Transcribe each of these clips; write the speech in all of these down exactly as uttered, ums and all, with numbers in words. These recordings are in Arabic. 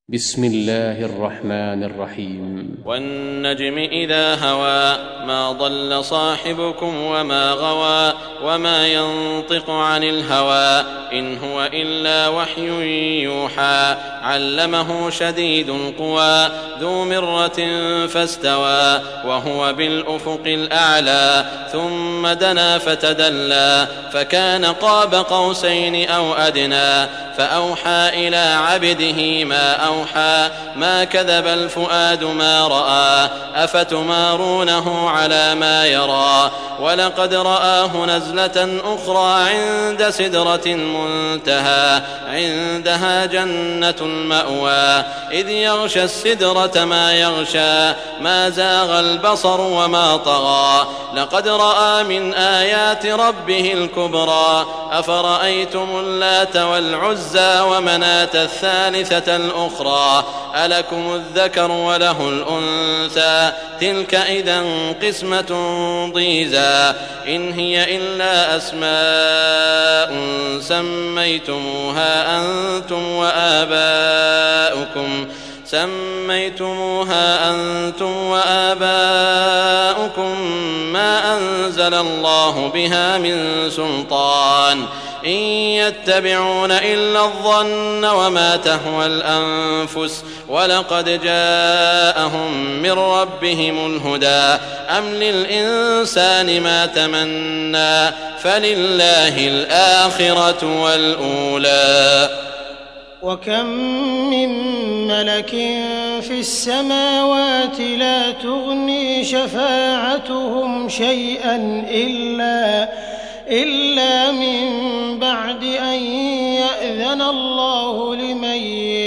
بسم الله الرحمن الرحيم والنجم إذا هوى ما ضل صاحبكم وما غوى وما ينطق عن الهوى إن هو إلا وحي يوحى علمه شديد القوى ذو مرة فاستوى وهو بالأفق الأعلى ثم دنا فتدلى فكان قاب قوسين أو أدنى فأوحى إلى عبده ما أوحى ما كذب الفؤاد ما رأى أفتمارونه على ما يرى ولقد رآه نزلة أخرى عند سدرة منتهى عندها جنة المأوى إذ يغشى السدرة ما يغشى ما زاغ البصر وما طغى لقد رأى من آيات ربه الكبرى أفرأيتم اللات والعزى ومناة الثالثة الأخرى ألكم الذكر وله الأنثى تلك إذا قسمة ضيزى إن هي إلا أسماء سميتموها أنتم وآباؤكم سميتموها أنتم وآباؤكم ما أنزل الله بها من سلطان إن يتبعون إلا الظن وما تهوى الأنفس ولقد جاءهم من ربهم الهدى أم للإنسان ما تمنى فلله الآخرة والأولى وكم من ملك في السماوات لا تغني شفاعتهم شيئا إلا إلا من بعد أن يأذن الله لمن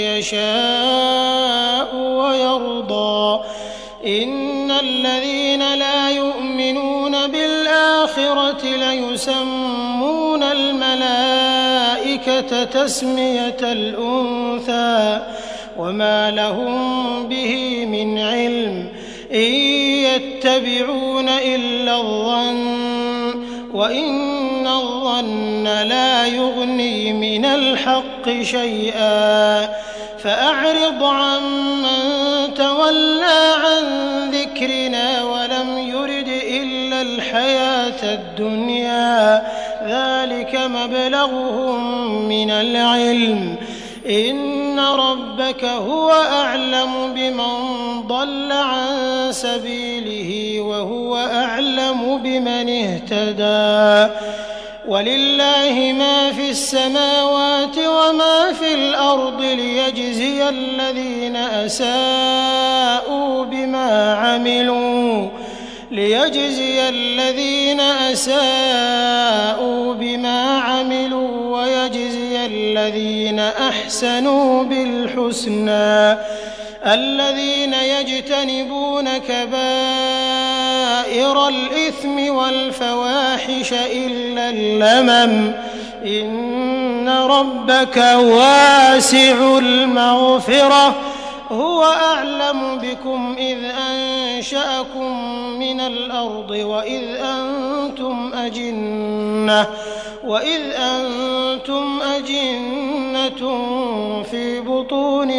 يشاء ويرضى إن الذين لا يؤمنون بالآخرة ليسمون الملائكة تسمية الأنثى وما لهم به من علم إن يتبعون إلا الظن وإن الظن لا يغني من الحق شيئا فأعرض عمن تولى عن ذكرنا ولم يرد إلا الحياة الدنيا ذلك مبلغهم من العلم إن ربك هو أعلم بمن ضل عن سبيله وهو أعلم بمن اهتدى ولله ما في السماوات وما في الأرض ليجزي الذين أساءوا بما عملوا ليجزي الذين أساءوا بما عملوا ويجزي الذين أحسنوا بالحسنى الذين يجتنبون كبائر الإثم والفواحش إلا اللمم إن ربك واسع المغفرة هو أعلم بكم إذ أنشأكم من الأرض وإذ أنتم أجنة وإذ أنتم أجنة في بطون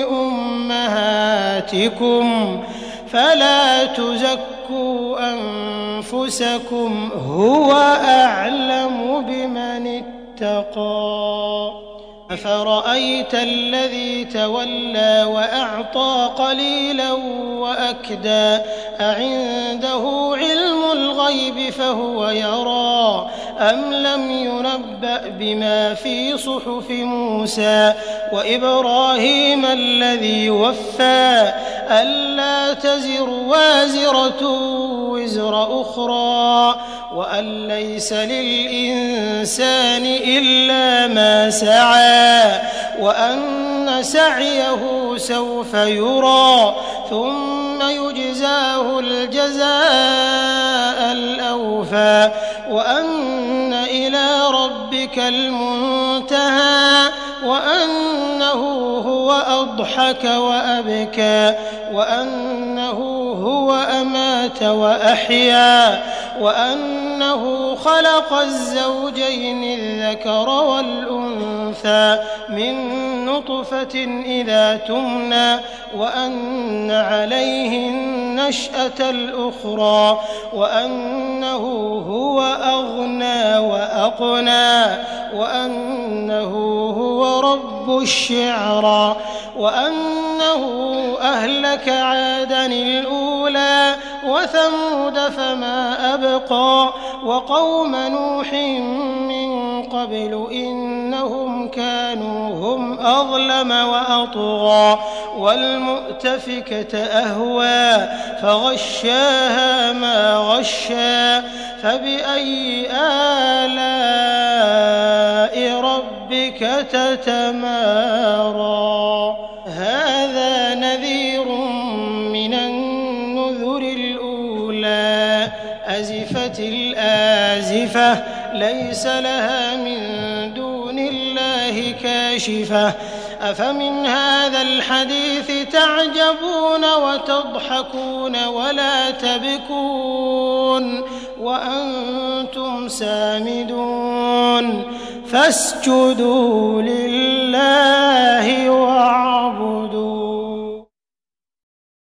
أمهاتكم فلا تزكوا أنفسكم هو أعلم بمن اتقى أفرأيت الذي تولى وأعطى قليلا وأكدى أعنده علم الغيب فهو يرى أم لم ينبأ بما في صحف موسى وإبراهيم الذي وفى ألا تزر وازرة وزر أخرى وأن ليس للإنسان إلا ما سعى وأن سعيه سوف يرى ثم يجزاه الجزاء الأوفى وأن إلى ربك المنتهى وأنه هو أضحك وأبكى وأنه هو أمات وأحيا وأنه خلق الزوجين الذكر والأنثى من نطفة إذا تمنى وأن عليه النشأة الأخرى وأنه هو أغنى وأقنى وأنه هو رب الشعرى وأنه أهلك عادا الأولى وثمود فما أبقى وقوم نوح من قبل إنهم كانوا هم أظلم وأطغى والمؤتفكة أهوى فغشاها ما غشى فبأي آلاء ربك تتمارى هذا نذير من النذر الأولى أزفت الآزفة ليس لها من دون الله كاشفة أفمن هذا الحديث تعجبون وتضحكون ولا تبكون وأنتم سامدون فاسجدوا لله